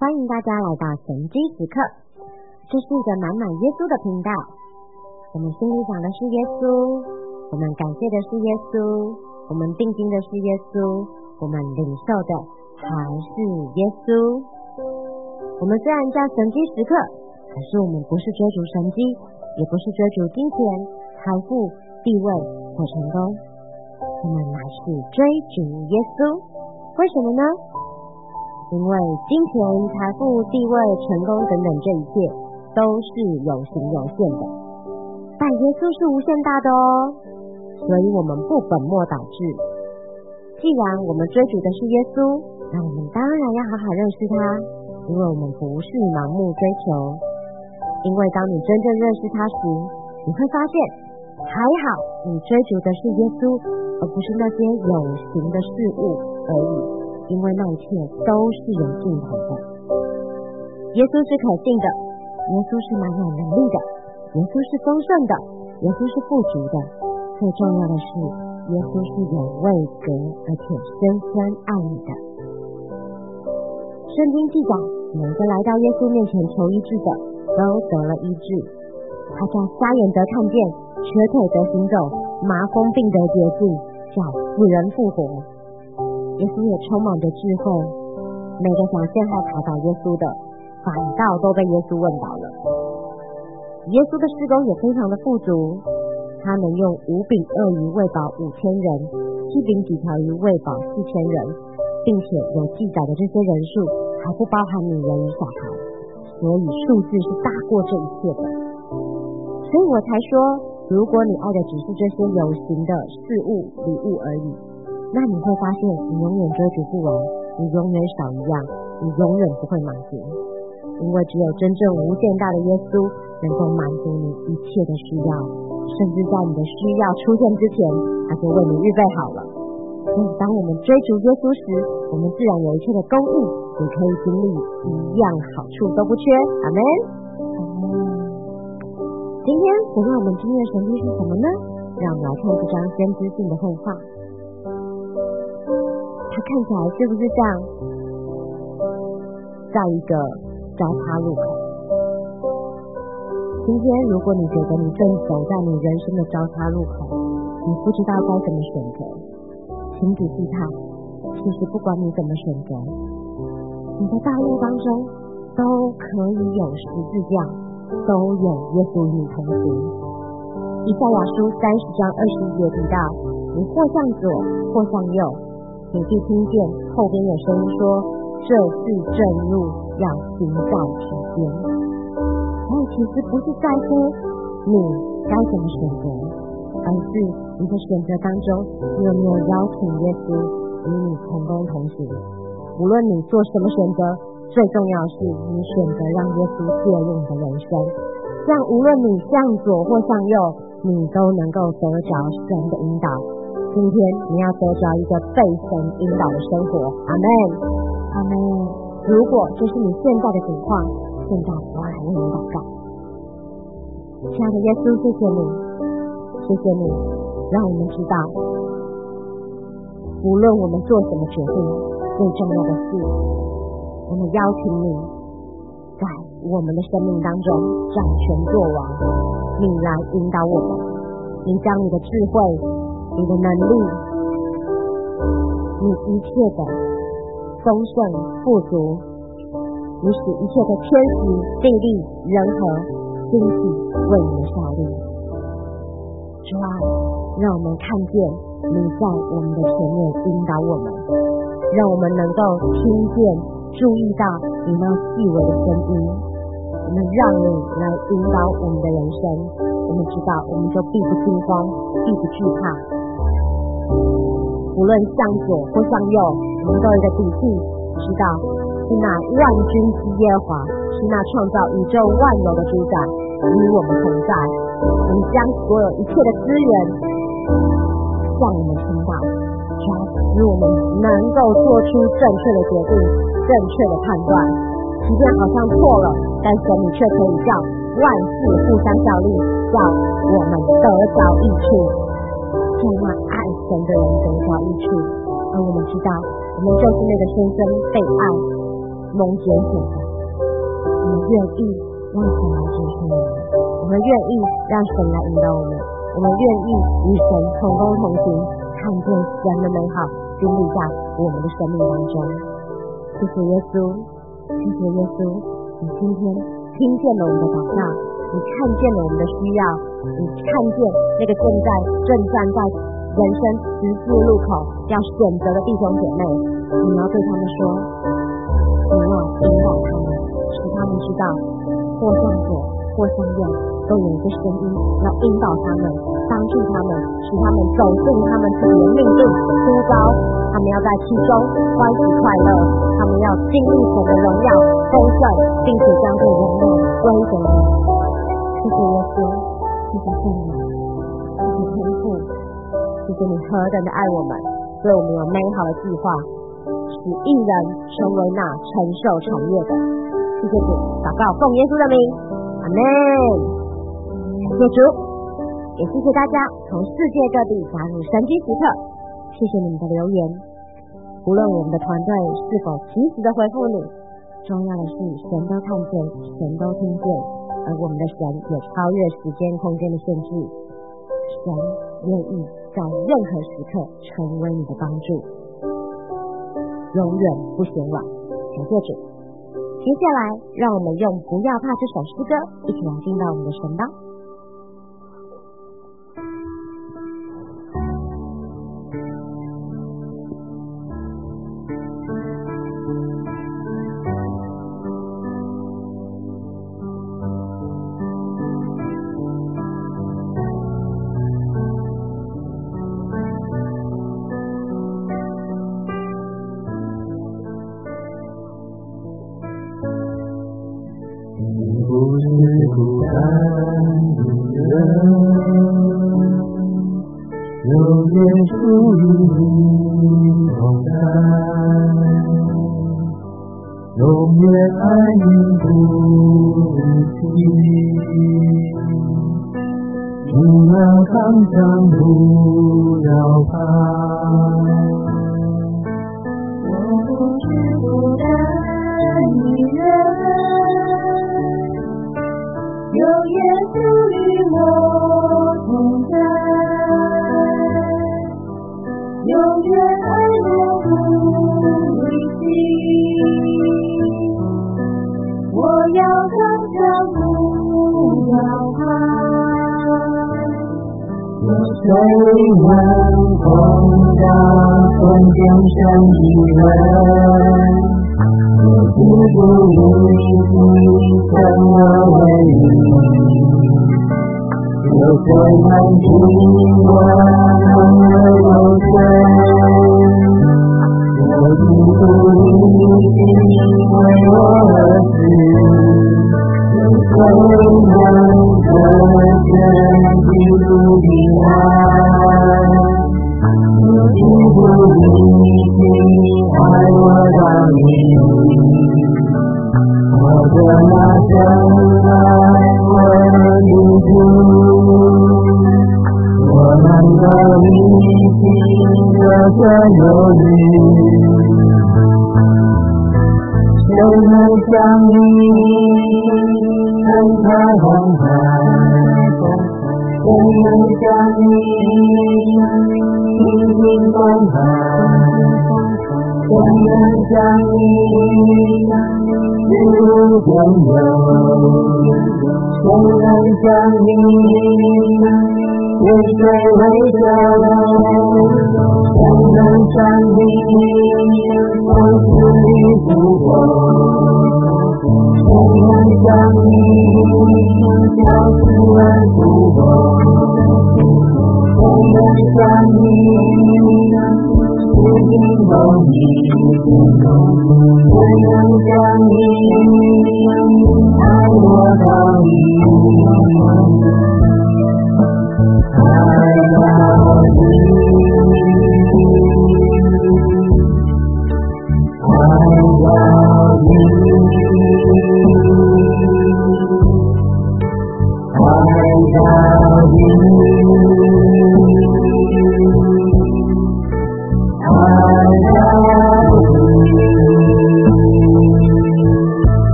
欢迎大家来到神机时刻，这是一个满满耶稣的频道。我们心里想的是耶稣，我们感谢的是耶稣，我们定睛的是耶稣，我们领受的还是耶稣。我们虽然叫神机时刻，可是我们不是追逐神机，也不是追逐金钱、财富、地位或成功，我们乃是追逐耶稣。为什么呢？因为金钱、财富、地位、成功等等这一切都是有形有限的，但耶稣是无限大的哦，所以我们不本末倒置。既然我们追逐的是耶稣，那我们当然要好好认识他，因为我们不是盲目追求。因为当你真正认识他时，你会发现还好你追逐的是耶稣，而不是那些有形的事物而已，因为那一切都是有尽头的。耶稣是可信的，耶稣是蛮有能力的，耶稣是丰盛的，耶稣是富足的，最重要的是耶稣是有位格而且深深爱你的。圣经记载，每个来到耶稣面前求医治的都得了医治，他叫瞎眼得看见，瘸腿得行走，麻风病得洁净，叫死人复活。耶稣也充满着智慧，每个想陷害考倒耶稣的，反倒都被耶稣问倒了。耶稣的事工也非常的富足，他能用5饼2鱼喂饱5000人，7饼几条鱼喂饱4000人，并且有记载的这些人数还不包含女人与小孩，所以数字是大过这一切的。所以我才说，如果你爱的只是这些有形的事物、礼物而已，那你会发现你永远追逐不完，你永远少一样，你永远不会满足。因为只有真正无限大的耶稣能够满足你一切的需要，甚至在你的需要出现之前，他就为你预备好了。所以当我们追逐耶稣时，我们自然有一切的供应，你可以经历一样好处都不缺。阿们。今天神让我们经历的神迹是什么呢？让我们来看这张先知性的绘画。它看起来是不是像在一个交叉路口？今天如果你觉得你正走在你人生的交叉路口，你不知道该怎么选择，请仔细看，其实不管你怎么选择，你的道路当中都可以有十字架，都有耶稣与你同行。以赛亚书30章21节提到，你或向左或向右，你必听见后边有声音说，这是正路，要行在其间。所以其实不是在乎你该怎么选择，而是你的选择当中，你有没有邀请耶稣与你同工同行。无论你做什么选择，最重要是你选择让耶稣介入你的人生，这样无论你向左或向右，你都能够得着神的引导。今天你要得着一个被神引导的生活。阿们，阿们。如果这是你现在的情况，现在我来为你祷告。亲爱的耶稣，谢谢你，谢谢你让我们知道，无论我们做什么决定，最重要的是我们邀请你在我们的生命当中掌权作王，你来引导我们，你将你的智慧、你的能力、你一切的丰盛富足，你使一切的天时地利人和兴起为你的效力。主啊，让我们看见你在我们的前面引导我们，让我们能够听见注意到你那细微的声音，我们让你来引导我们的人生，我们知道我们就必不惊慌，必不惧怕。无论向左或向右，我们都有一个底气，知道是那万军之耶和华，是那创造宇宙万有的主宰与我们同在。我们将所有一切的资源向我们倾倒，使我们能够做出正确的决定、正确的判断。即便好像错了，但神你却可以叫万事互相效力，叫我们得着益处，叫那爱神的人得着益处。而我们知道，我们就是那个深深被爱、 蒙拣选的。我们愿意让神来拣选我们，我们愿意让神来引导我们，我们愿意与神同工同行，看见神的美好经历在我们的生命当中。谢谢耶稣，谢谢耶稣，你今天听见了我们的祷告，你看见了我们的需要，你看见那个正站在人生十字路口要选择的弟兄姐妹，你要对他们说，你要引导他们，使他们知道或向左或向右都有一个声音要引导他们，帮助他们，使他们走进他们自己的命定呼召，他们要在其中欢喜快乐，他们要经历神的荣耀丰盛，并且将这荣耀归给你。谢谢耶稣，谢谢圣灵，谢谢天父，谢谢你何等的爱我们，对我们有美好的计划，使一人成为那承受产业的。谢谢主，祷告奉耶稣的名，阿们。感谢主，也谢谢大家从世界各地加入神机时刻，谢谢你们的留言。无论我们的团队是否及时的回复你，重要的是神都看见，神都听见，而我们的神也超越时间空间的限制。神愿意在任何时刻成为你的帮助，永远不嫌晚。感谢主。接下来让我们用不要怕这首诗歌一起来进到我们的神吧。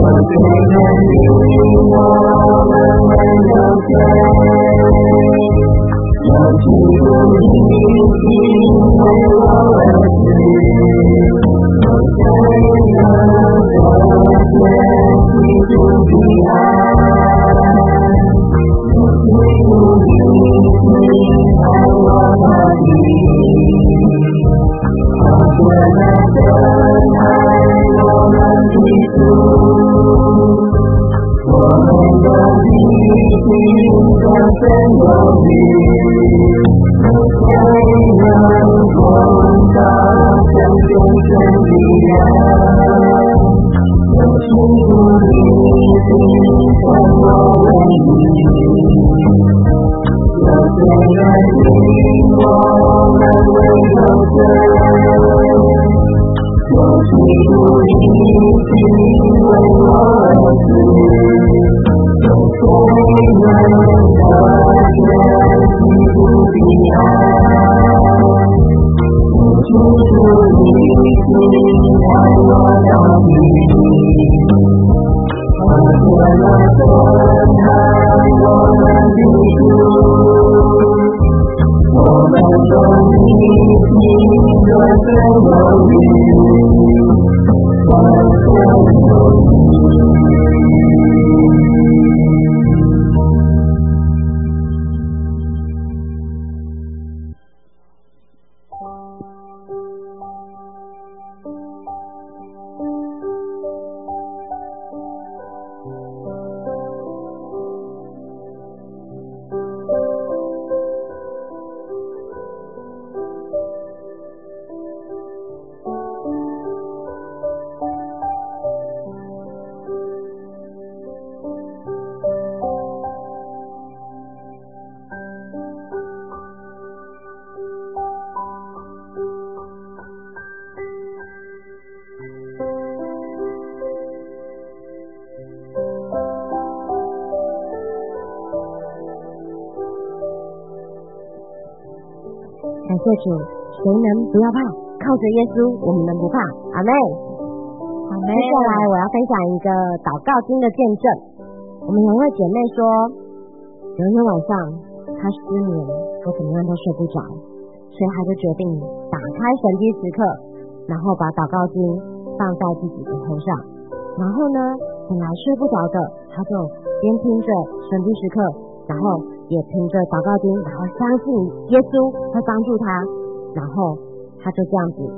感谢主，谁能不要怕？靠着耶稣，我们能不怕？阿们。好，接下来我要分享一个祷告经的见证。我们有位姐妹说，有一天晚上她失眠，她怎么样都睡不着，所以她就决定打开神迹时刻，然后把祷告经放在自己的头上。然后呢，本来睡不着的，她就边听着神迹时刻，然后也凭着祷告经，然后相信耶稣会帮助他，然后他就这样子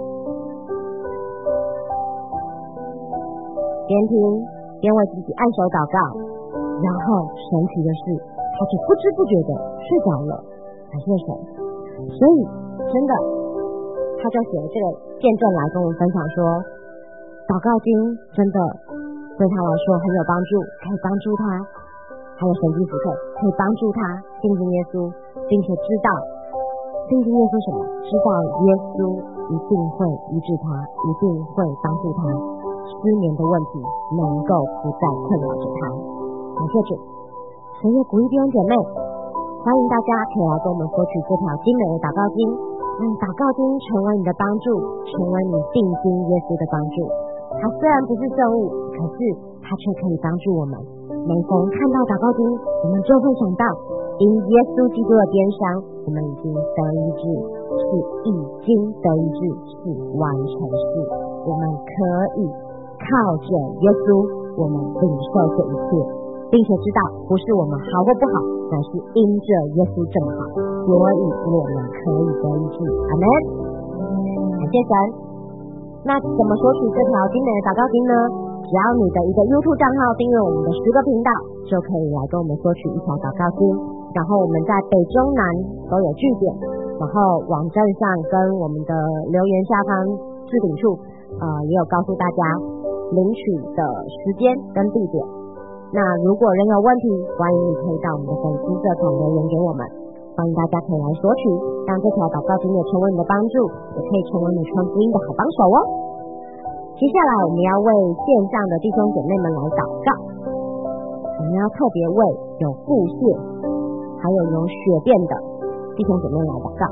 边听边为自己按手祷告，然后神奇的是，他就不知不觉的睡着了，感谢神。所以真的，他就写了这个见证来跟我们分享说，祷告经真的对他来说很有帮助，可以帮助他。还有神迹时刻可以帮助他信心耶稣，并且知道信心耶稣什么？知道耶稣一定会医治他，一定会帮助他，失眠的问题能够不再困扰着他。感谢主。所以鼓励弟兄姐妹，欢迎大家可以来跟我们索取这条精美的祷告经，让祷告经成为你的帮助，成为你定睛耶稣的帮助。它虽然不是圣物，可是它却可以帮助我们。每逢看到祷告经，我们就会想到因耶稣基督的鞭伤，我们已经得医治，是已经得医治，是完成式。我们可以靠着耶稣，我们领受这一切，并且知道不是我们好或不好，乃是因着耶稣正好，所以我们可以得医治。阿们。感谢神。那怎么索取这条精美的祷告经呢？只要你的一个 YouTube 账号订阅我们的10个频道，就可以来跟我们索取一条祷告经。然后我们在北中南都有据点，然后网站上跟我们的留言下方置顶处也有告诉大家领取的时间跟地点。那如果仍有问题，欢迎你可以到我们的粉丝社团留言给我们，欢迎大家可以来索取，让这条祷告经也成为你的帮助，也可以成为你传福音的好帮手哦。接下来我们要为线上的弟兄姐妹们来祷告，我们要特别为有腹泻还有血便的弟兄姐妹来祷告。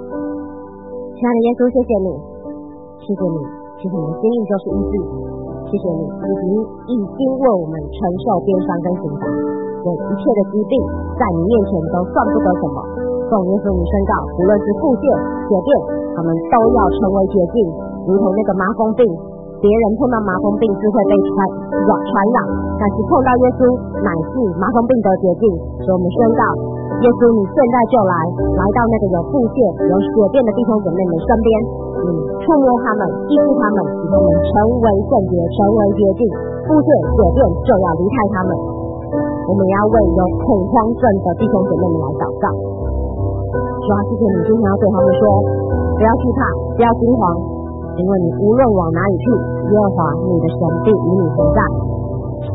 亲爱的耶稣，谢谢你，谢谢你，谢谢你的心意就是医治，谢谢谢你已经为我们承受鞭伤跟刑罚，有一切的疾病在你面前都算不得什么。奉耶稣名宣告，无论是腹泻、血便，他们都要成为洁净，如同那个麻风病，别人碰到麻风病是会被传染，但是碰到耶稣乃是麻风病得洁净。所以我们宣告，耶稣你现在就来到那个有腹泻、有血便的弟兄姐妹们身边，你触摸他们，医治他们，使他们成为圣洁，成为洁净。腹泻、血便就要离开他们。我们也要为有恐慌症的弟兄姐妹们来祷告。主啊，谢谢你经常要对他们说，不要惧怕，不要惊慌，因为你无论往哪里去，耶和华你的神必与你同在。神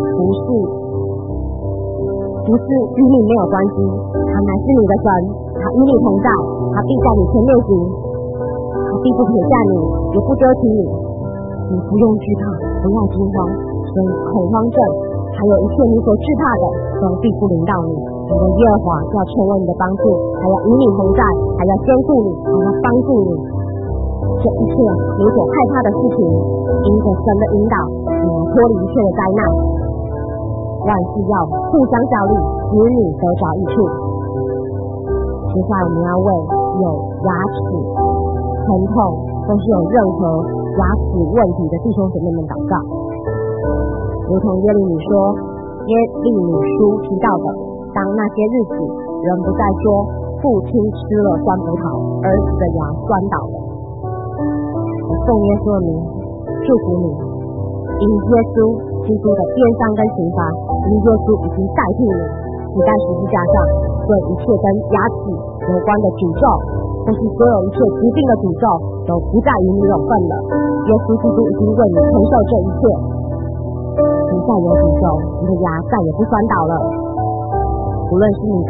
不是与你没有关系，他乃是你的神，他与你同在，他必在你前面行，他必不撇下你，也不丢弃你。你不用惧怕，不要惊慌，所以恐慌症还有一切你所惧怕的都必不临到你。你的耶和华要成为你的帮助，还要与你同在，还要兼顾你，还要帮助你。这一切你所害怕的事情，因着神的引导，你能脱离一切的灾难。万事要互相效力，使你得着益处。接下来我们要为有牙齿疼痛或是有任何牙齿问题的弟兄姐妹们祷告。如同耶利米书提到的，当那些日子人不再说父亲吃了酸葡萄，儿子的牙酸倒了。我奉耶稣的名祝福你，因耶稣基督的鞭伤跟刑罚，因耶稣已经代替你在十字架上，所以一切跟牙齿有关的诅咒，或是所有一切疾病的诅咒，都不再与你有份了。耶稣基督已经为你承受这一切，不再有诅咒，你的牙再也不酸倒了。无论是你的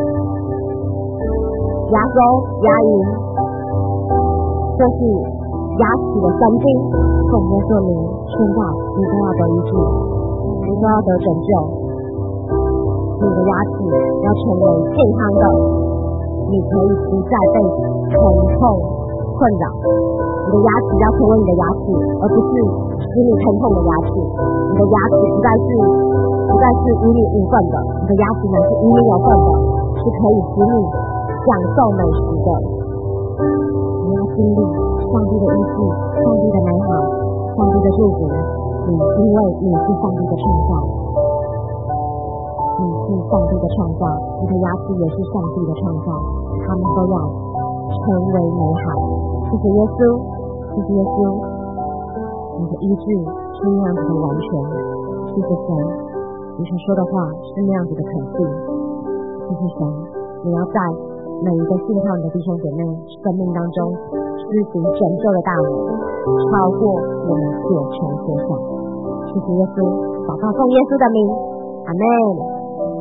牙周、牙龈，或是牙齿的神经，奉耶稣名宣告，你都要得医治，你都要得拯救。你的牙齿要成为健康的，你可以不再被疼痛困扰。你的牙齿要成为你的牙齿，而不是使你疼痛的牙齿。你的牙齿不再是与你无份的，你的牙齿乃是与你有份的，是可以使你享受美食的。你要经历上帝的医治，上帝的美好，上帝的祝福。因为你是上帝的创造，你是上帝的创造，你的牙齿也是上帝的创造，他们都要成为美好。谢谢耶稣，谢谢耶稣，你的医治是那样子的完全。谢谢神，你所说的话是那样子的肯定。谢谢神，你要在每一个信靠你的弟兄姐妹生命当中施行拯救的大能，超过我们所求所想。谢谢耶稣，祷告奉耶稣的名，阿们。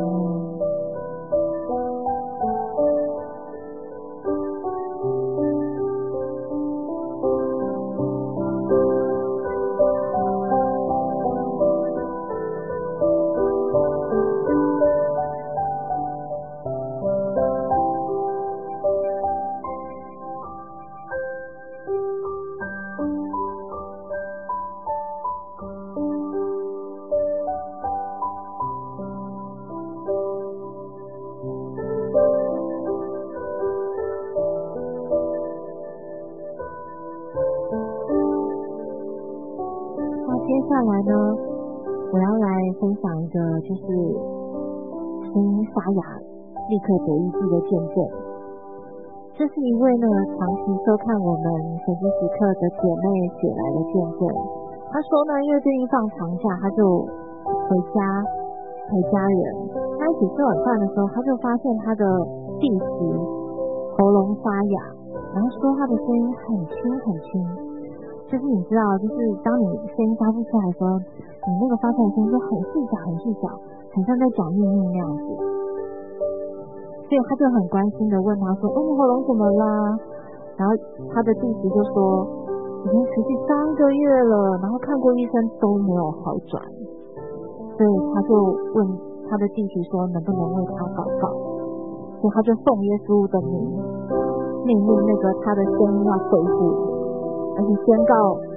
接下来呢，我要来分享一个就是声音沙哑立刻得医治的见证。这是一位呢长期收看我们神之时刻的姐妹写来的见证。她说呢，因为最近放长假，她就回家陪家人。她一起吃晚饭的时候，她就发现她的弟媳喉咙沙哑，然后说她的声音很轻很轻。就是你知道，就是当你声音发不出来的时候，你那个发出来的声音就很细小很细小，很像在讲秘密那样子。所以他就很关心的问他说，你喉咙怎么啦？然后他的弟媳就说，已经持续3个月了，然后看过医生都没有好转。所以他就问他的弟媳说，能不能为他祷告？所以他就奉耶稣的名命令那个他的声音要恢复，而且宣告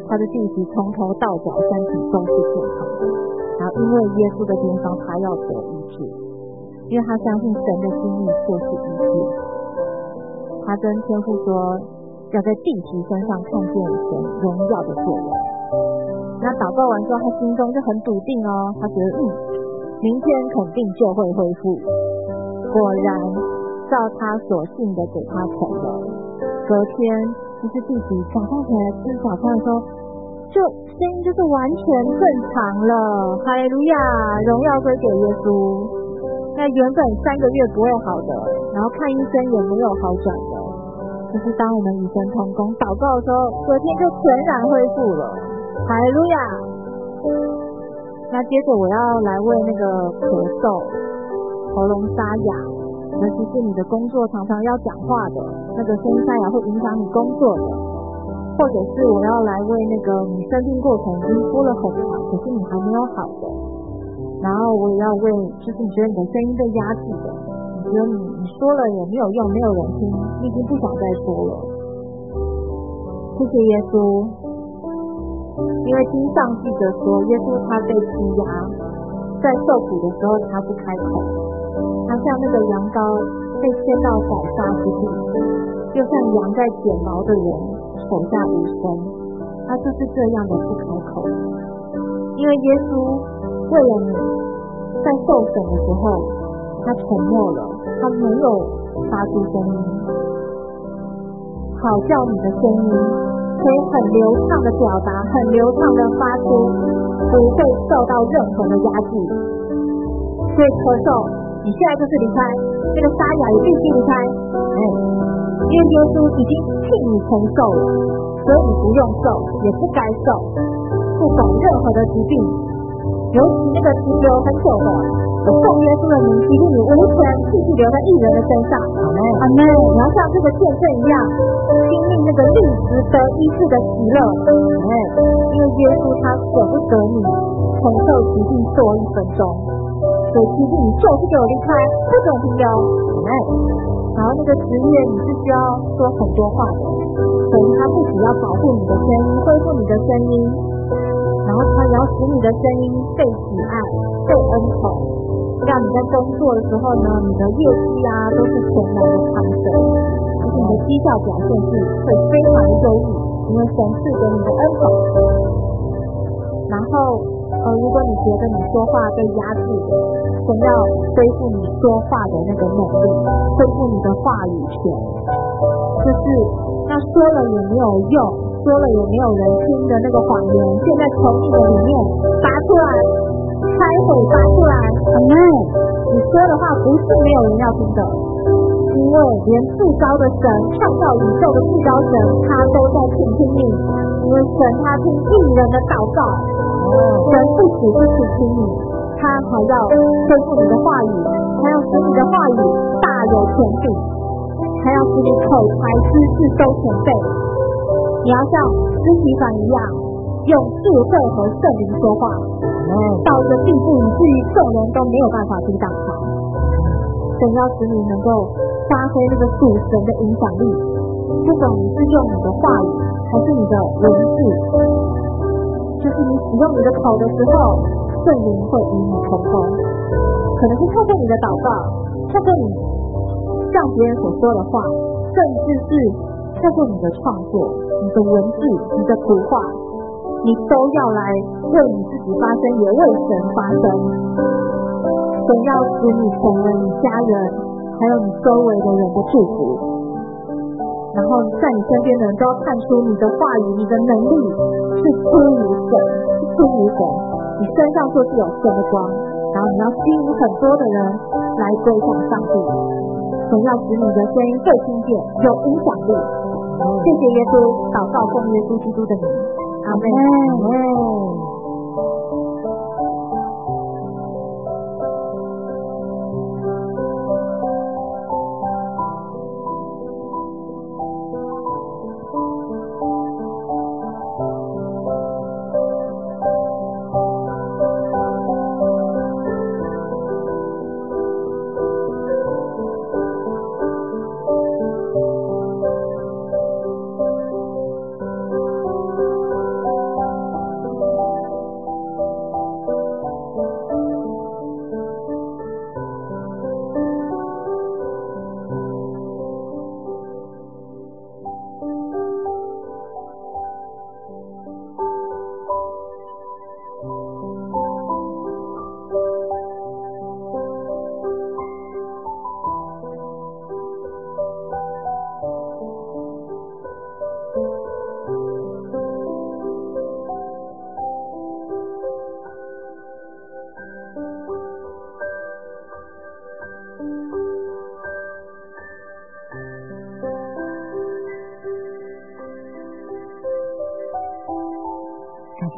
他的弟弟从头到脚身体都是健康的，然后因为耶稣的鞭伤，他要得医治，因为他相信神的心意就是医治。他跟天父说，要在弟弟身上看见神荣耀的作为。那祷告完之后，他心中就很笃定哦，他觉得明天肯定就会恢复。果然照他所信的给他成了。隔天就是弟弟早上起来吃早餐的时候，就声音就是完全正常了。哈利路亚，荣耀归给耶稣。那原本3个月不会好的，然后看医生也没有好转的，可是当我们与神同工祷告的时候，隔天就全然恢复了。哈利路亚。那接着我要来为那个咳嗽、喉咙沙哑，尤其是你的工作常常要讲话的那个声音沙哑会影响你工作的，或者是我要来为那个你生病过程已经拖了很长，可是你还没有好的，然后我也要为就是你觉得你的声音被压制的，你觉得你说了也没有用，没有人听，你已经不想再说了。谢谢耶稣，因为经上记着说，耶稣他被欺压，在受苦的时候他不开口，他像那个羊羔被牵到宰杀之地，就像羊在剪毛的人手下无声，他就是这样的不开口。因为耶稣为了你在受审的时候他沉默了，他没有发出声音，好叫你的声音可以很流畅的表达，很流畅的发出，不会受到任何的压制。所以咳嗽你现在就是离开，那个沙哑也必须离开，因为耶稣已经替你承受了，所以你不用受，也不该受，不管任何的疾病，尤其那个停留很久的，我奉耶稣的名提醒你无权继续留在艺人的身上。阿门。你要像这个见证一样，经历那个立时得医治的喜乐。因为耶稣他舍不得你承受疾病多1分钟，所以提醒你就是给我离开，不准停留。然后那个职业你是需要说很多话的，所以他不只要保护你的声音，恢复你的声音，然后他也要使你的声音被喜爱、被恩宠，让你在工作的时候呢，你的业绩啊都是全然的攀升，而且你的绩效表现是会非常的优异，因为神赐给你的恩宠。然后如果你觉得你说话被压制，神要恢复你说话的那个能力，恢复你的话语权，就是那说了也没有用，说了也没有人听的那个谎言，现在从你的里面拔出来，开口拔出来。阿们。你说的话不是没有人要听的，因为连至高的神，创造宇宙的至高神，他都在倾听你，因为神他听艺人的祷告，神不只是倾听你，他还要恢复你的话语，还要使你的话语大有权柄，还要使你口才知识都全备。你要像施洗法一样，用智慧和圣灵说话，到一个地步以至于众人都没有办法抵挡他。神要使你能够发挥那个属神的影响力，不管你是用你的话语还是你的文字，就是你使用你的口的时候，圣灵会与你同工，可能是透过你的祷告，透过你向别人所说的话，甚至是透过你的创作、你的文字、你的图画，你都要来为你自己发声，也为神发声。神要使你成为你家人还有你周围的人的祝福，然后在你身边的人都要看出你的话语、你的能力是出于神，是出于神，你身上就是有神的光，然后你要吸引很多的人来归向上帝。神要使你的声音被听见，有影响力。谢谢耶稣，祷告奉耶稣基督的名，阿们。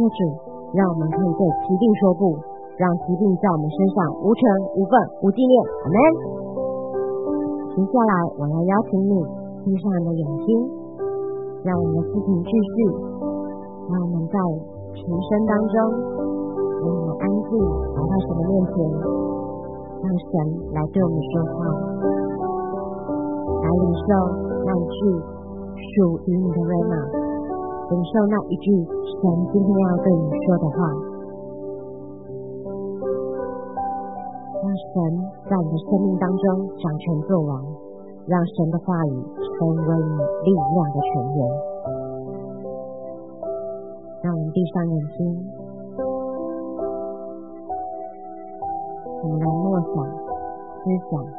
主，让我们可以对疾病说不，让疾病在我们身上无成无份无纪念。阿们。接下来我要邀请你闭上你的眼睛，让我们的事情继续，让我们在提升当中，让我们安静来到神的面前，让神来对我们说话，来领受那一句属于你的瑞玛，领受那一句神今天要对你说的话，让神在你的生命当中掌权作王，让神的话语成为你力量的泉源。让我们闭上眼睛，我们来默想思想，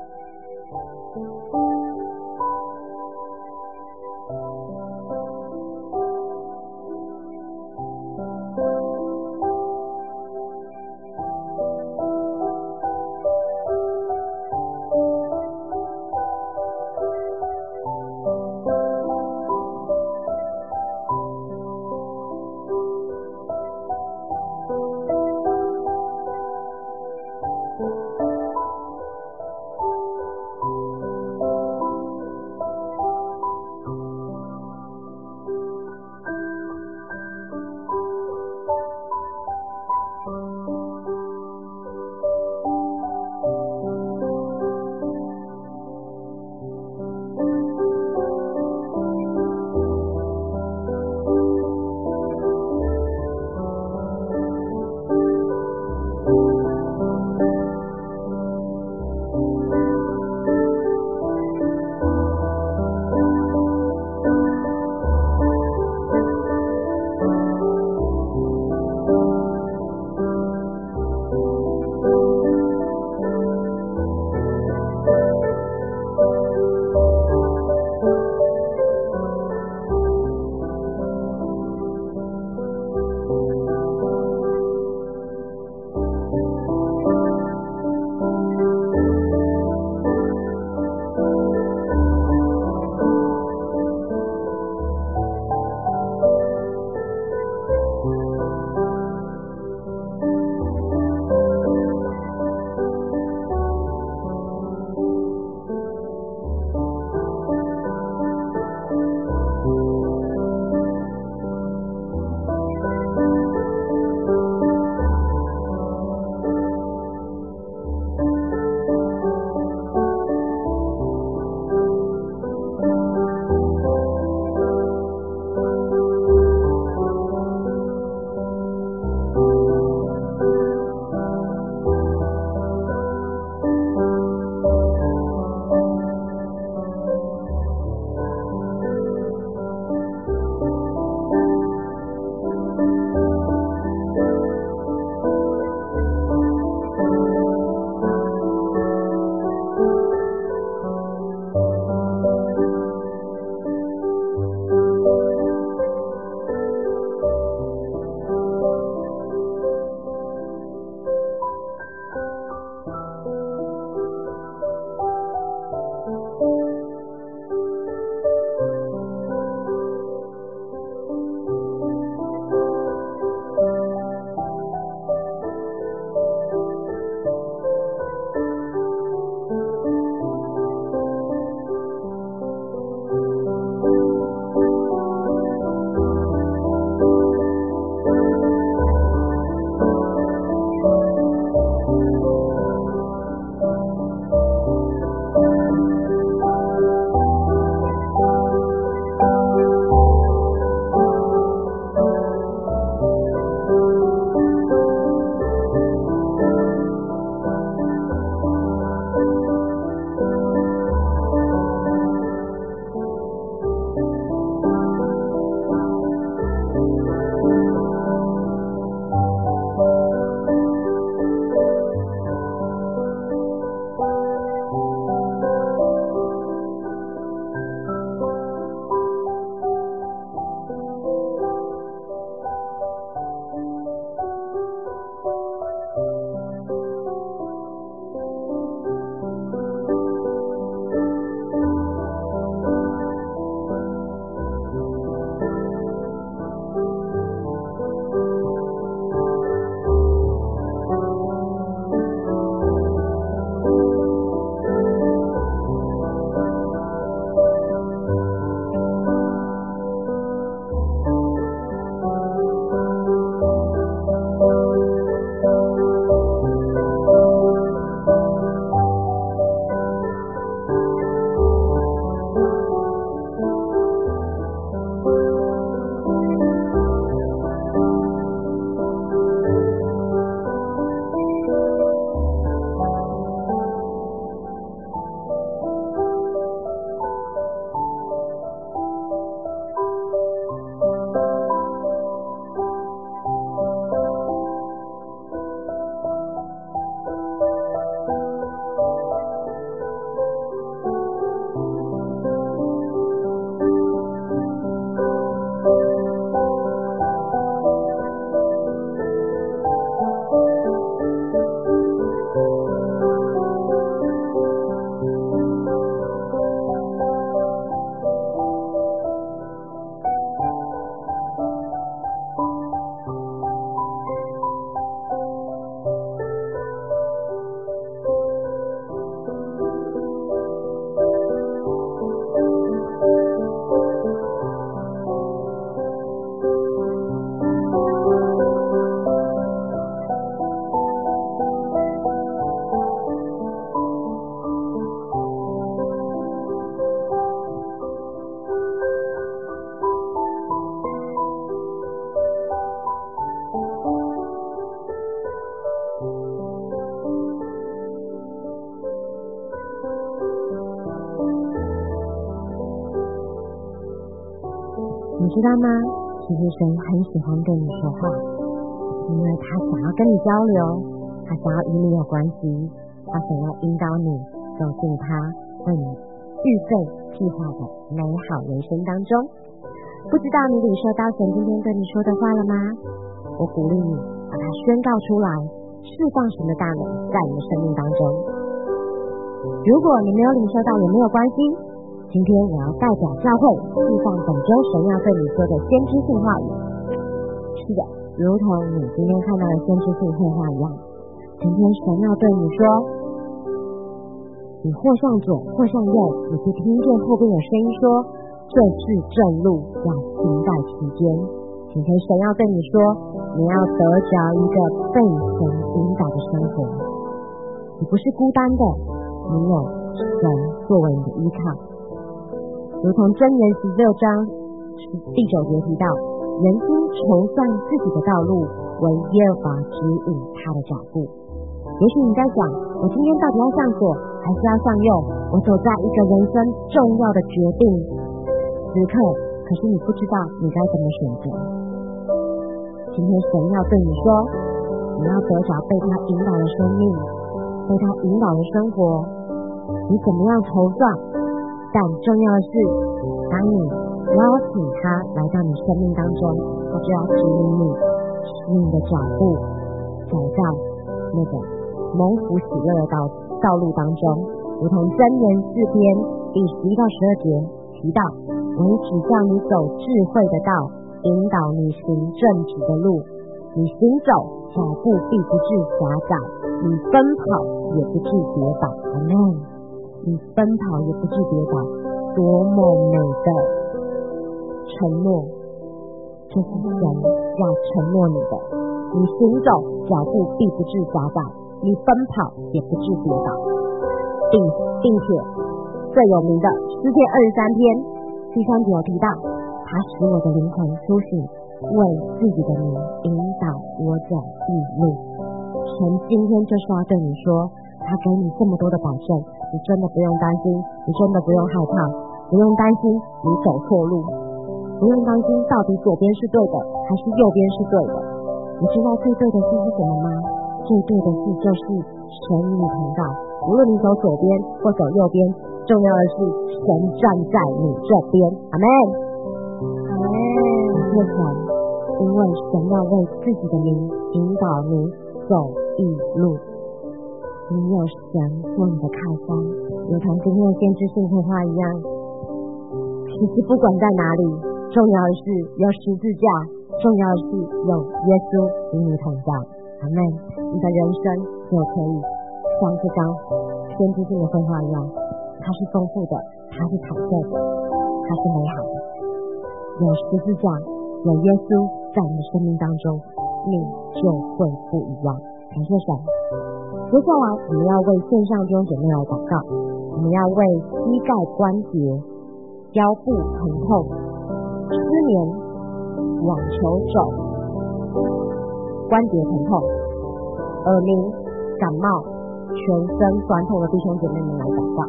知道吗？其实神很喜欢对你说话，因为他想要跟你交流，他想要与你有关系，他想要引导你走进他为你预备计划的美好人生当中。不知道你领受到神今天对你说的话了吗？我鼓励你把它宣告出来，释放神的大能在你的生命当中。如果你没有领受到也没有关系，今天我要代表教会释放本周神要对你说的先知性话语。是的，如同你今天看到的先知性绘画一样，今天神要对你说，你或向左或向右，你就听见后边有声音说，这是正路，要行在其间。今天神要对你说，你要得着一个被神引导的生活，你不是孤单的，你有神作为你的依靠。如同箴言16章第9节提到，人心筹算自己的道路，为耶和华指引他的脚步。也许你在想，我今天到底要向左还是要向右？我走在一个人生重要的决定时刻，可是你不知道你该怎么选择。今天神要对你说，你要得着被他引导的生命，被他引导的生活，你怎么样筹算？但重要的是，当你邀请他来到你生命当中，他就要指引你，使你的脚步走到那个蒙福喜乐的道路当中。如同箴言4篇第11到12节提到，我只叫你走智慧的道，引导你行正直的路，你行走脚步必不致狭窄，你奔跑也不致跌倒。阿们。你奔跑也不致跌倒，多么美的承诺！这是神要承诺你的。你行走脚步必不致狭窄，你奔跑也不致跌倒，并且最有名的诗篇23篇第3节有提到，他使我的灵魂苏醒，为自己的名引导我走义路。神今天就是要对你说，他给你这么多的保证，你真的不用担心，你真的不用害怕，不用担心你走错路，不用担心到底左边是对的还是右边是对的。你知道最对的事是什么吗？最对的事就是神与你同在，无论你走左边或走右边，重要的是神站在你这边。阿们。阿们。感谢神，因为神要为自己的名引导你走义路。你有神做你的靠山，如同今天的先知性绘画一样。其实不管在哪里，重要的是有十字架，重要的是有耶稣与你同在。阿们。你的人生就可以像这张先知性的绘画一样，它是丰富的，它是彩色的，它是美好的。有十字架，有耶稣在你的生命当中，你就会不一样。感谢神。接下来我们要为线上弟兄姐妹来祷告，我们要为膝盖关节、腰部疼痛、失眠、网球肘、关节疼痛、耳鸣、感冒、全身酸痛的弟兄姐妹们来祷告。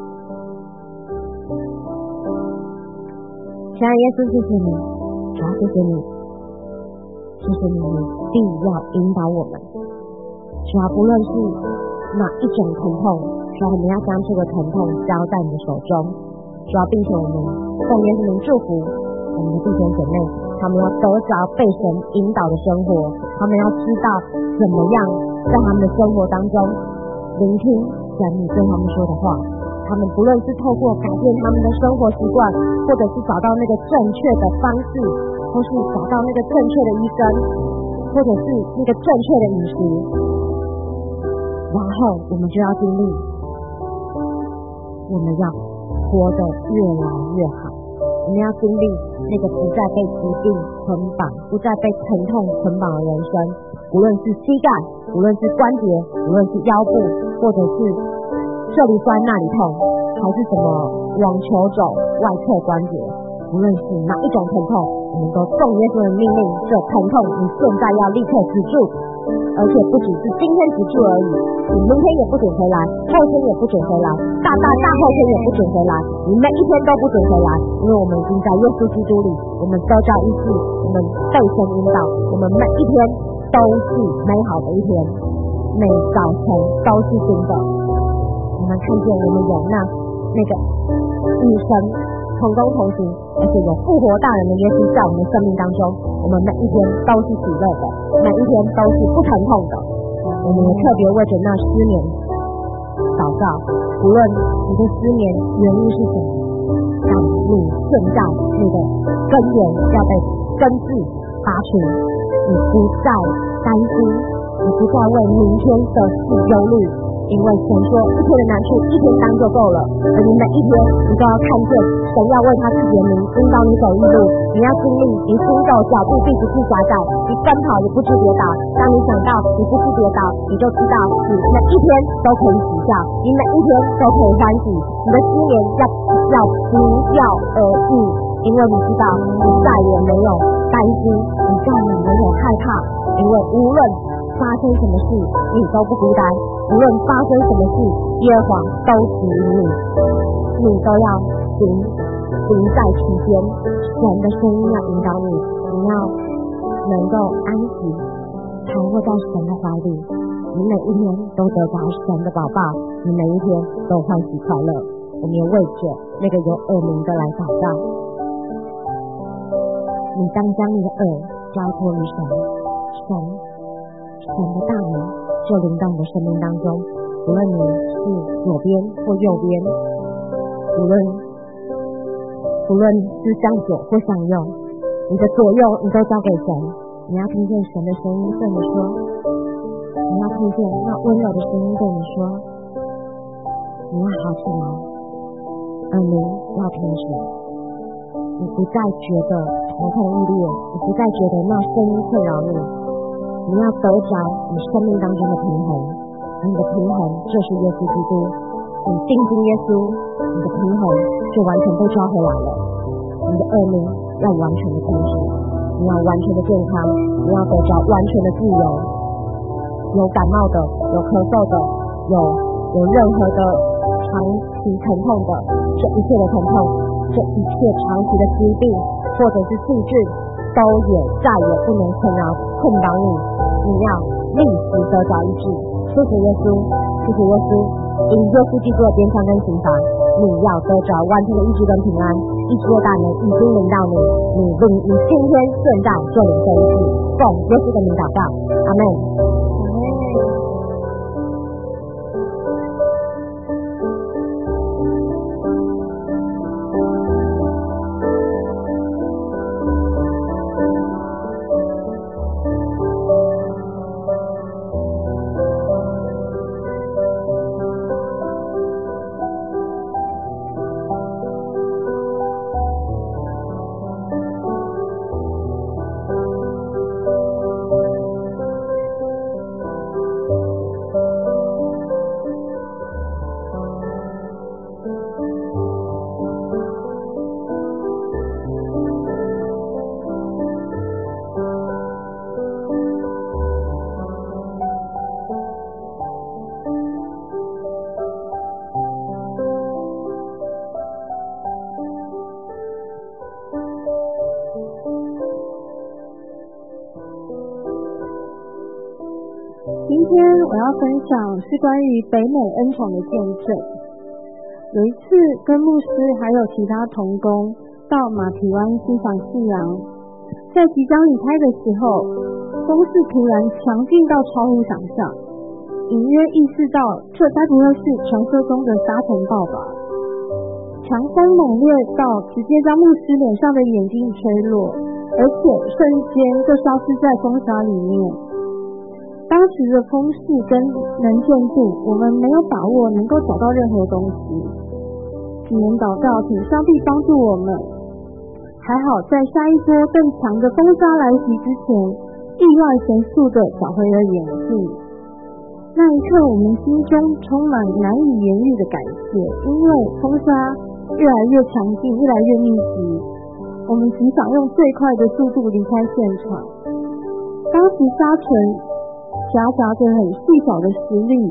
亲爱的耶稣，谢谢你，主要谢谢你，谢谢你一定要引导我们。主要不论是哪一种疼痛，主要我们要将这个疼痛交在你的手中。主要并且我们奉耶稣名祝福我们的弟兄姐妹，他们要得着被神引导的生活，他们要知道怎么样在他们的生活当中聆听神你对他们说的话。他们不论是透过改变他们的生活习惯，或者是找到那个正确的方式，或是找到那个正确的医生，或者是那个正确的饮食，然后我们就要经历，我们要活得越来越好，我们要经历那个不再被疾病捆绑，不再被疼痛捆绑的人生。无论是膝盖，无论是关节，无论是腰部，或者是这里酸那里痛，还是什么网球肘、外侧关节，无论是哪一种疼痛，我们都奉耶稣的命令，这疼痛你现在要立刻止住，而且不只是今天止住而已，你明天也不准回来，后天也不准回来， 大后天也不准回来，你每一天都不准回来，因为我们已经在耶稣基督里，我们得着医治，我们被神引导，我们每一天都是美好的一天，每早晨都是新的。我们看见我们有那个与神同工同行，而且有复活大人的耶稣在我们生命当中，我们每一天都是喜乐的，每一天都是不疼痛的。我们也特别为着那失眠祷告，无论你的失眠原因是什么，但你现在你的根源要被根治拔除，你不再担心，你不再为明天的事忧虑，因为神说一天的难处一天当就够了，而你每一天你都要看见神要为他自己的名引导你走义路，你要经历你行走脚步必不致狭窄，你奔跑也不致跌倒，当你想到你不致跌倒，你就知道你每一天都可以喜笑，你每一天都可以欢喜，你的失眠要不药而愈，因为你知道你再也没有担心，你再也没有害怕，因为无论发生什么事你都不孤单，无论发生什么事耶和华都指引你都要行在其间，神的声音要引导你，你要能够安息躺卧在神的怀里，你每一天都得着神的宝宝，你每一天都欢喜快乐。我们也为着那个有耳鸣的来祷告，你当将你的耳交托于神的大能就临到你的生命当中，无论你是左边或右边，无论是向左或向右，你的左右你都交给神，你要听见神的声音对你说，你要听见那温柔的声音对你说，你要好起来，耳鸣要停止，你不再觉得头痛欲裂，你不再觉得那声音困扰你要得着你生命当中的平衡，你的平衡就是耶稣基督，你定睛耶稣，你的平衡就完全被抓回来了，你的恶名要完全的停止，你要完全的健康，你要得着完全的自由，有感冒的，有咳嗽的，有任何的长期疼痛的，这一切的疼痛，这一切长期的疾病或者是细菌都也再也不能困扰你要立时得着医治。谢谢耶稣，谢谢耶稣，因耶稣基督的鞭伤跟刑罚，你要得着完全的医治跟平安，医治的大能已经临到你今天现在就领受医治，奉耶稣的名祷告，阿们。 今天我要分享是关于北美恩宠的见证。有一次跟牧师还有其他同工到马蹄湾欣赏夕阳，在即将离开的时候，风势突然强劲到超乎想象，隐约意识到这该不会是传说中的沙尘暴吧。强风猛烈到直接将牧师脸上的眼镜吹落，而且瞬间就消失在风沙里面。当时的风势跟能见度，我们没有把握能够找到任何东西，只能祷告请上帝帮助我们。还好在下一波更强的风沙来袭之前，意外神速的找回了眼镜。那一刻我们心中充满难以言喻的感谢，因为风沙越来越强劲，越来越密集，我们只想用最快的速度离开现场。当时沙尘夹杂着很细小的石粒，一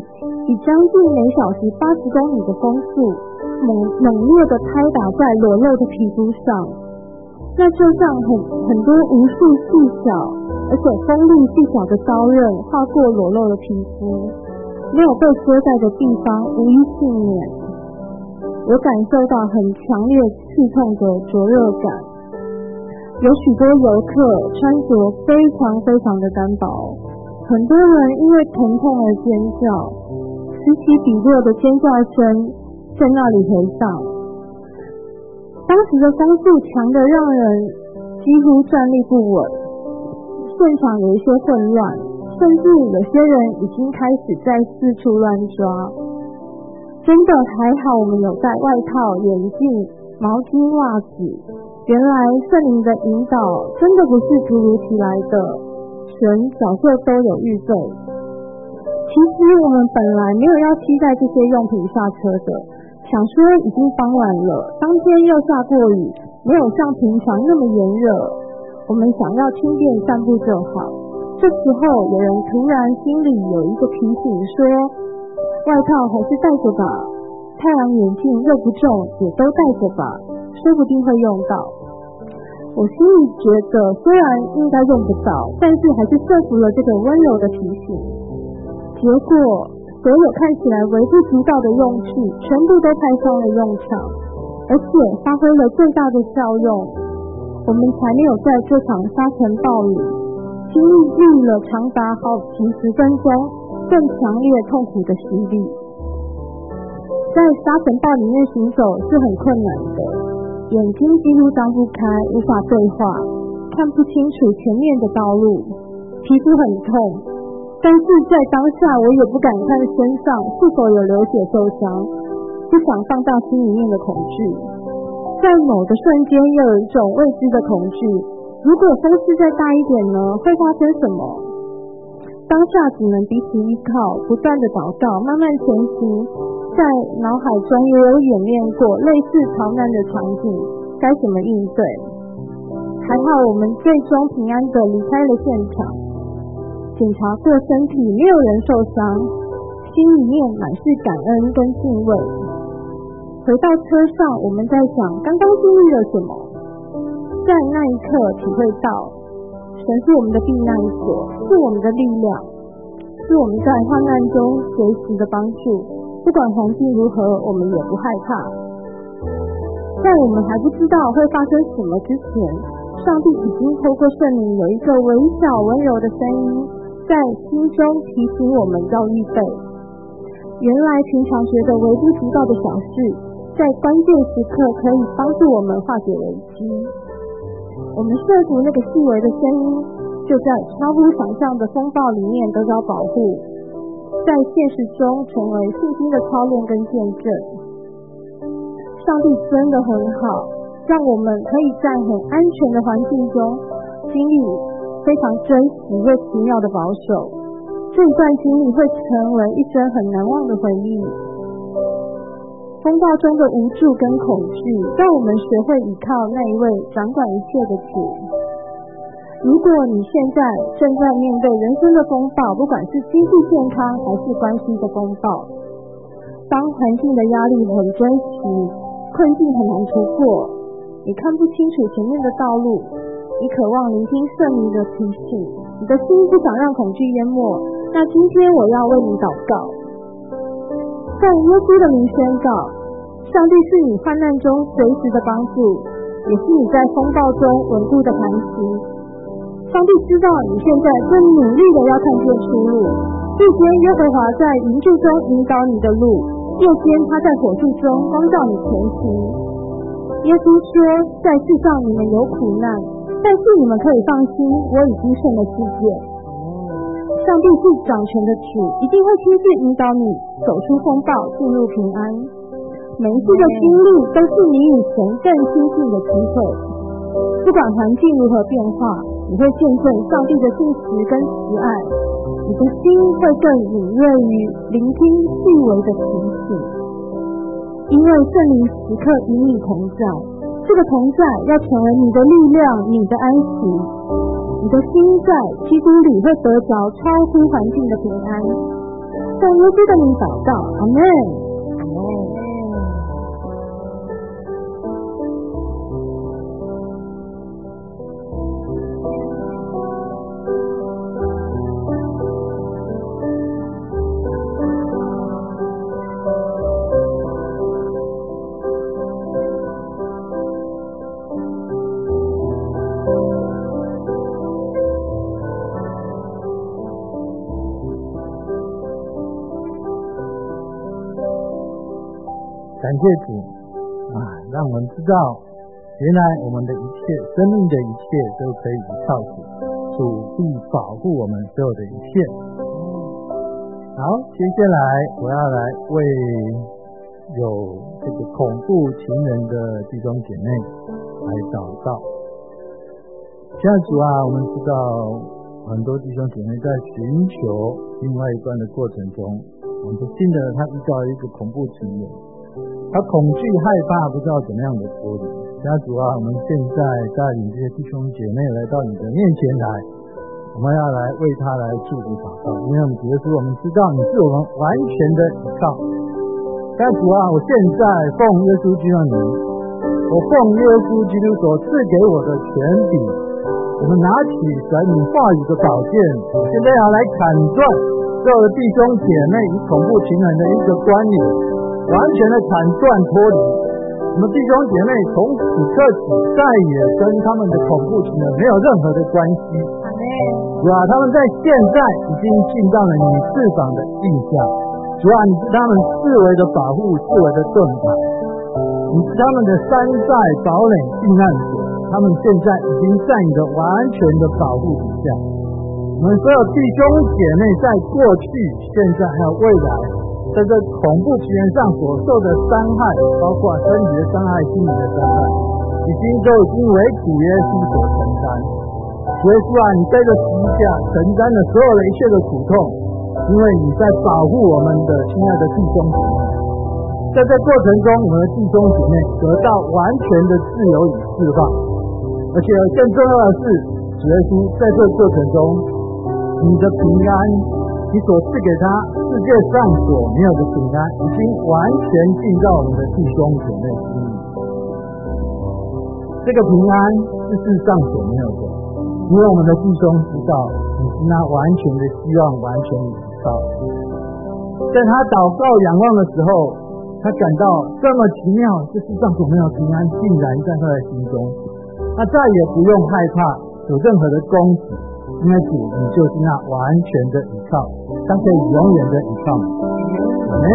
以将近每小时80公里的风速，猛烈地拍打在裸露的皮肤上，那就像很多无数细小而且锋利细小的刀刃划过裸露的皮肤，没有被遮盖的地方无一幸免。我感受到很强烈刺痛的灼热感。有许多游客穿着非常的单薄，很多人因为疼痛而尖叫，此起彼落的尖叫声在那里回荡。当时的风速强得让人几乎站立不稳，现场有一些混乱，甚至有些人已经开始在四处乱抓。真的还好我们有带外套、眼镜、毛巾、袜子。原来圣灵的引导真的不是突如其来的，神早就都有预备。其实我们本来没有要期待这些用品下车的，想说已经傍晚了，当天又下过雨，没有像平常那么炎热，我们想要轻便散步就好。这时候有人突然心里有一个提醒说，外套还是带着吧，太阳眼镜又不重，也都带着吧，说不定会用到。我心里觉得虽然应该用不到，但是还是说服了这个温柔的提醒。结果所有看起来微不足道的用具全部都派上了用场，而且发挥了最大的效用。我们才没有在这场沙尘暴里经历了长达好几十分钟更强烈痛苦的洗礼。在沙尘暴里面行走是很困难的，眼睛几乎张不开，无法对话，看不清楚前面的道路，皮肤很痛，但是在当下我也不敢看身上是否有流血受伤，不想放大心里面的恐惧。在某个瞬间又有一种未知的恐惧，如果风势再大一点呢，会发生什么？当下只能彼此依靠，不断的祷告，慢慢前行。在脑海中也有演练过类似逃难的场景，该怎么应对。还好我们最终平安的离开了现场，检查过身体，没有人受伤，心里面满是感恩跟敬畏。回到车上，我们在想刚刚经历了什么，在那一刻体会到神是我们的避难所，是我们的力量，是我们在患难中随时的帮助，不管环境如何我们也不害怕。在我们还不知道会发生什么之前，上帝已经透过圣灵有一个微小温柔的声音在心中提醒我们要预备。原来平常觉得微不足道的小事，在关键时刻可以帮助我们化解危机。我们顺服那个细微的声音，就在超乎想象的风暴里面得到保护，在现实中成为信心的操练跟见证。上帝真的很好，让我们可以在很安全的环境中经历非常真实又奇妙的保守。这一段经历会成为一生很难忘的回忆。风暴中的无助跟恐惧，让我们学会依靠那一位掌管一切的主。如果你现在正在面对人生的风暴，不管是经济健康还是关系的风暴，当环境的压力很真实，困境很难突破，你看不清楚前面的道路，你渴望聆听圣灵的提醒，你的心不想让恐惧淹没，那今天我要为你祷告。在耶稣的名宣告，上帝是你患难中随时的帮助，也是你在风暴中稳固的磐石。上帝知道你现在正努力的要看见出路，日间耶和华在云柱中引导你的路，夜间他在火柱中光照你前行。耶稣说，在世上你们有苦难，但是你们可以放心，我已经胜了世界。上帝是掌权的主，一定会亲自引导你走出风暴，进入平安。每一次的经历都是你与神更亲近的机会。不管环境如何变化，你会见证上帝的信实跟慈爱，你的心会更敏锐于聆听细微的提醒。因为圣灵时刻与你同在，这个同在要成为你的力量，你的安息。你的心在基督里会得着超乎环境的平安。 奉耶稣的名祷告，阿们。 阿们。 感谢主让我们知道原来我们的一切生命的一切都可以依靠主，主必保护我们所有的一切。好，接下来我要来为有这个恐怖情人的弟兄姐妹来祷告。现在主我们知道很多弟兄姐妹在寻求另外一半的过程中，我们不幸的他遇到一个恐怖情人，他恐惧害怕，不知道怎么样的脱离。家主我们现在带领这些弟兄姐妹来到你的面前来，我们要来为他来祝福祷告，因为我们主耶稣，我们知道你是我们完全的依靠。家主我现在奉耶稣基督的名，我奉耶稣基督所赐给我的权柄，我们拿起神你话语的宝剑，现在要来砍断所有的弟兄姐妹与恐怖情人的一个关联，完全的砍断脱离。我们弟兄姐妹从此刻起再也跟他们的恐怖情人没有任何的关系。主他们在现在已经进到了你翅膀的印下。主你是他们四围的保护，四围的盾牌，你是他们的山寨堡垒避难所，他们现在已经在你的完全的保护底下。我们所有弟兄姐妹在过去、现在还有未来，在这恐怖情人上所受的伤害，包括身体的伤害、心理的伤害，都已经为主耶稣所承担。主耶稣你背着十字架承担了所有的一切的苦痛，因为你在保护我们的亲爱的弟兄姐妹。在这过程中，我们的弟兄姐妹得到完全的自由与释放，而且更重要的是，主耶稣在这过程中，你的平安，你所赐给他世界上所没有的平安，已经完全进到我们的弟兄姐妹心里。这个平安是世上所没有的，因为我们的弟兄知道你是那完全的希望，完全的依靠。在他祷告仰望的时候，他感到这么奇妙，这世上所没有平安竟然在他的心中，他再也不用害怕有任何的攻击，因为主你就是那完全的依靠，他可以永远的依靠你。阿们。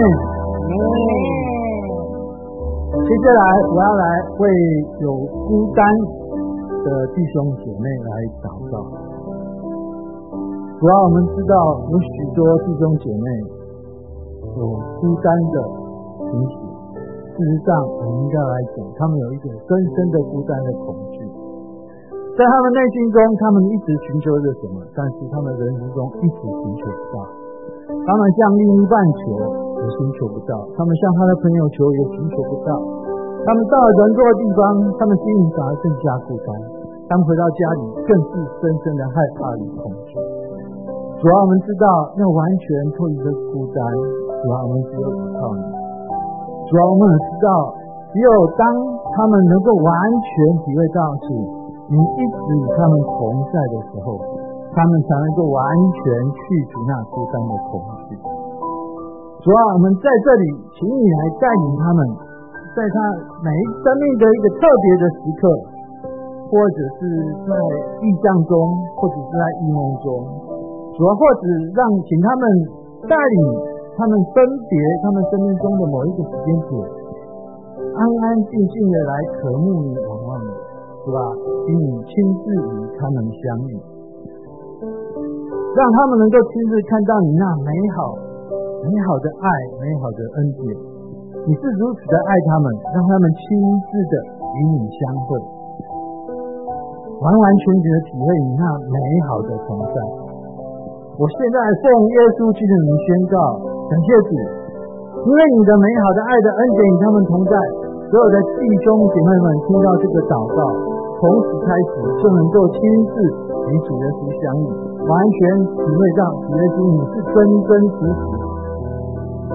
接下来我要来为有孤单的弟兄姐妹来祷告。主我们知道有许多弟兄姐妹有孤单的情绪，事实上我们应该来讲，他们有一种深深的孤单的恐惧，在他们内心中，他们一直寻求着什么，但是他们人生中一直寻求不到。他们向另一半求也寻求不到，他们向他的朋友求也寻求不到，他们到了人多的地方，他们心里反而更加孤单，他们回到家里更是深深的害怕与恐惧。主我们知道要完全脱离这孤单，主我们只有依靠你。主我们也知道，只有当他们能够完全体会到主你一直与他们同在的时候，他们才能够完全去除那孤单的恐惧。主我们在这里请你来带领他们，在他每一生命的一个特别的时刻，或者是在意象中，或者是在异梦中，主或者请他们带领他们分别他们生命中的某一个时间点，安安静静的来渴慕你、仰望你，是吧？请你亲自与他们相遇，让他们能够亲自看到你那美好的爱、美好的恩典。你是如此的爱他们，让他们亲自的与你相会，完完全全的体会你那美好的同在。我现在奉耶稣基督的名宣告，感谢主，因为你的美好的爱的恩典与他们同在，所有的弟兄姐妹们听到这个祷告，从此开始就能够亲自与主耶稣相遇，完全体会到主耶稣你是真真实实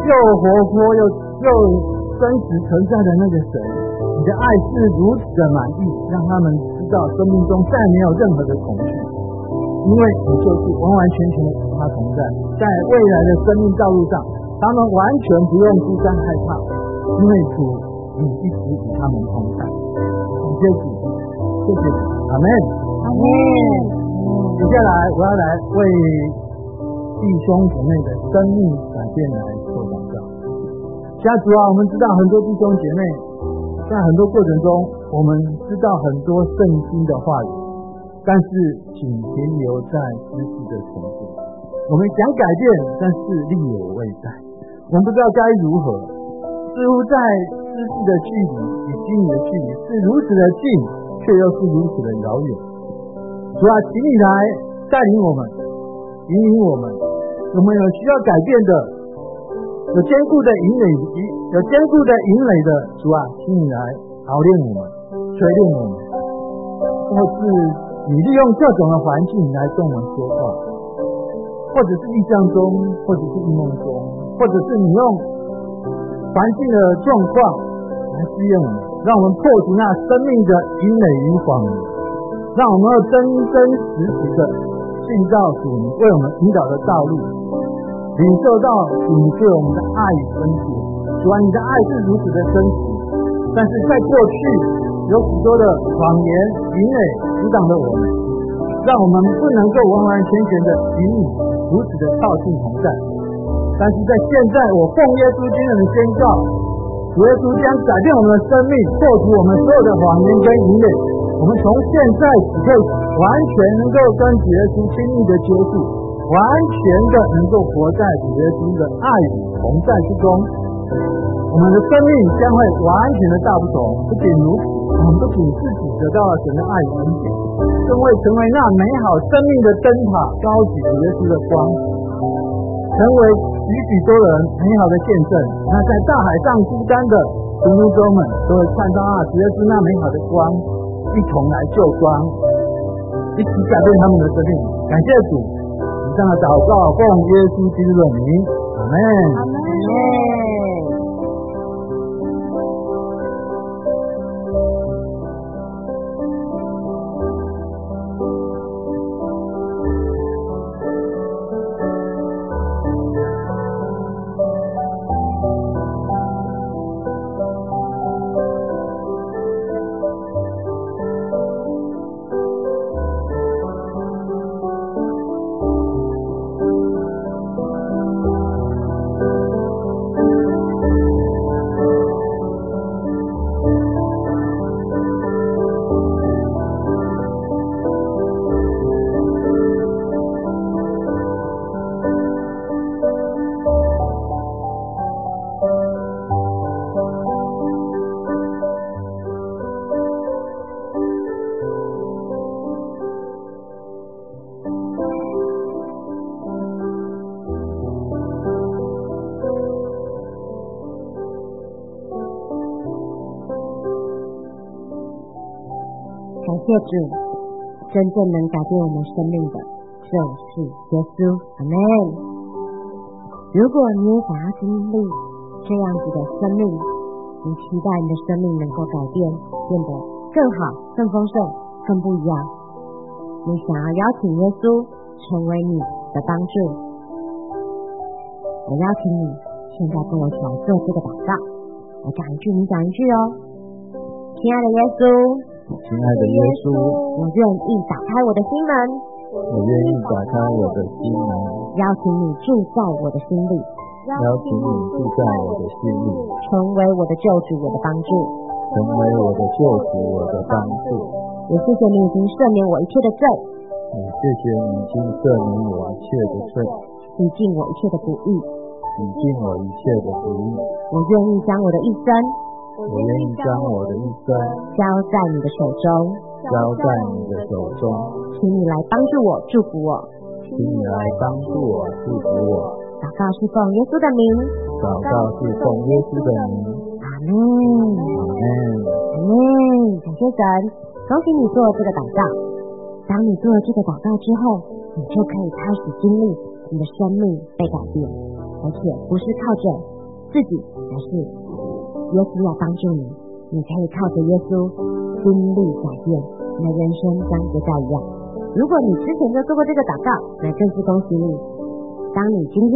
又活泼又真实存在的那个神，你的爱是如此的满意，让他们知道生命中再没有任何的恐惧，因为你就是完完全全的与他同在，在未来的生命道路上，他们完全不用孤单害怕，因为主你一直与他们同在。感谢主，谢谢主，阿们， 阿们。 接下来我要来为弟兄姊妹的生命改变来做祷告。家主啊，我们知道很多弟兄姐妹在很多过程中，我们知道很多圣经的话语，但是请停留在知识的程度。我们想改变，但是力有未逮，我们不知道该如何。似乎在知识的距离与心理的距离是如此的近，却又是如此的遥远。主啊，请你来带领我们，引领我们。我们有需要改变的，有坚固的营垒的，主啊，请你来熬炼我们，锤炼我们，或是你利用各种的环境来跟我们说话，或者是意象中，或者是异梦中，或者是你用环境的状况来试验我们，让我们破除那生命的营垒与谎言，让我们要真真实实的信照主你为我们引导的道路，领受到主你对我们的爱与恩典。主啊，你的爱是如此的真实，但是在过去有许多的谎言营垒阻挡了我们，让我们不能够完完全全的与你如此的靠近同在。但是在现在，我奉耶稣基督的宣告，主耶稣将改变我们的生命，破除我们所有的谎言跟营垒。我们从现在只可以完全能够跟主耶稣亲密的接触，完全的能够活在主耶稣的爱与同在之中。我们的生命将会完全的大不同。不仅如此，我们不仅自己得到了神的爱与恩典，更会成为那美好生命的灯塔，高举主耶稣的光，成为许多人美好的见证。那在大海上孤单的徒众们都会看到主耶稣那美好的光，一同来救光，一起改变他们的生命。感谢主，以上的祷告奉耶稣基督的名，阿们。 阿们。 感谢主，真正能改变我们生命的就是耶稣，阿们。如果你也想要经历这样子的生命，你期待你的生命能够改变，变得更好、更丰盛、更不一样，你想要邀请耶稣成为你的帮助，我邀请你现在跟我一起来做这个祷告。我讲一句，你讲一句哦。亲爱的耶稣， 亲爱的耶稣， 我愿意打开我的心门， 我愿意打开我的心门， 邀请你住在我的心里， 邀请你住在我的心里， 成为我的救主，我的帮助， 成为我的救主，我的帮助。 也谢谢你已经赦免我一切的罪， 谢谢你已经赦免我一切的罪， 洗净我一切的不义， 洗净我一切的不义。 我愿意将我的一生， 我愿意将我的一生交在你的手中， 交在你的手中， 请你来帮助我，祝福我， 请你来帮助我，祝福我。 祷告是奉耶稣的名， 祷告是奉耶稣的名， 阿门， 阿门， 阿门。感谢神，恭喜你做了这个祷告。当你做了这个祷告之后，你就可以开始经历你的生命被改变，而且不是靠着自己，而是耶稣要帮助你，你可以靠着耶稣经历改变，你的人生将不再一样。如果你之前就做过这个祷告，那更是恭喜你。当你今天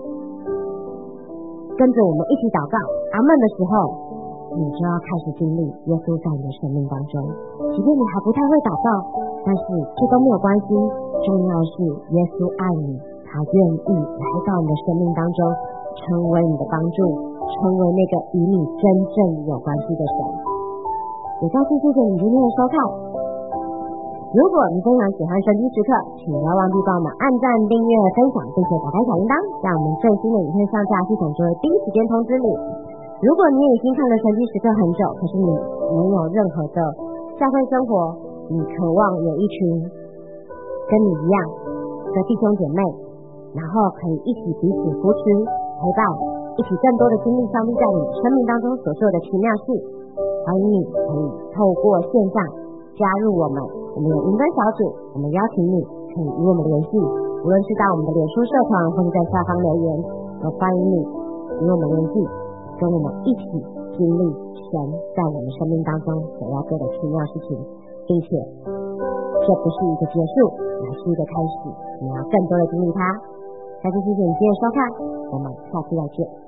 跟着我们一起祷告阿们的时候，你就要开始经历耶稣在你的生命当中。即便你还不太会祷告，但是这都没有关系，重要的是耶稣爱你，他愿意来到你的生命当中，成为你的帮助，成为那个与你真正有关系的神。也再次谢谢你今天的收看。如果你非常喜欢神机时刻，请不要忘记帮我们按赞、订阅、分享，并且打开小铃铛，让我们最新的影片上架系统就会第一时间通知你。如果你已经看了神机时刻很久，可是你没有任何的教会生活，你渴望有一群跟你一样的弟兄姐妹，然后可以一起彼此扶持陪伴，一起更多的经历上帝在你生命当中所做的奇妙事，欢迎你可以透过线上加入我们有云端小组，我们邀请你可以与我们联系，无论是到我们的脸书社团或者在下方留言，都欢迎你与我们联系，跟我们一起经历神在我们生命当中所要做的奇妙事情，并且这不是一个结束，乃是一个开始，你要更多的经历它。再次谢谢你今天的收看，我们下次再见。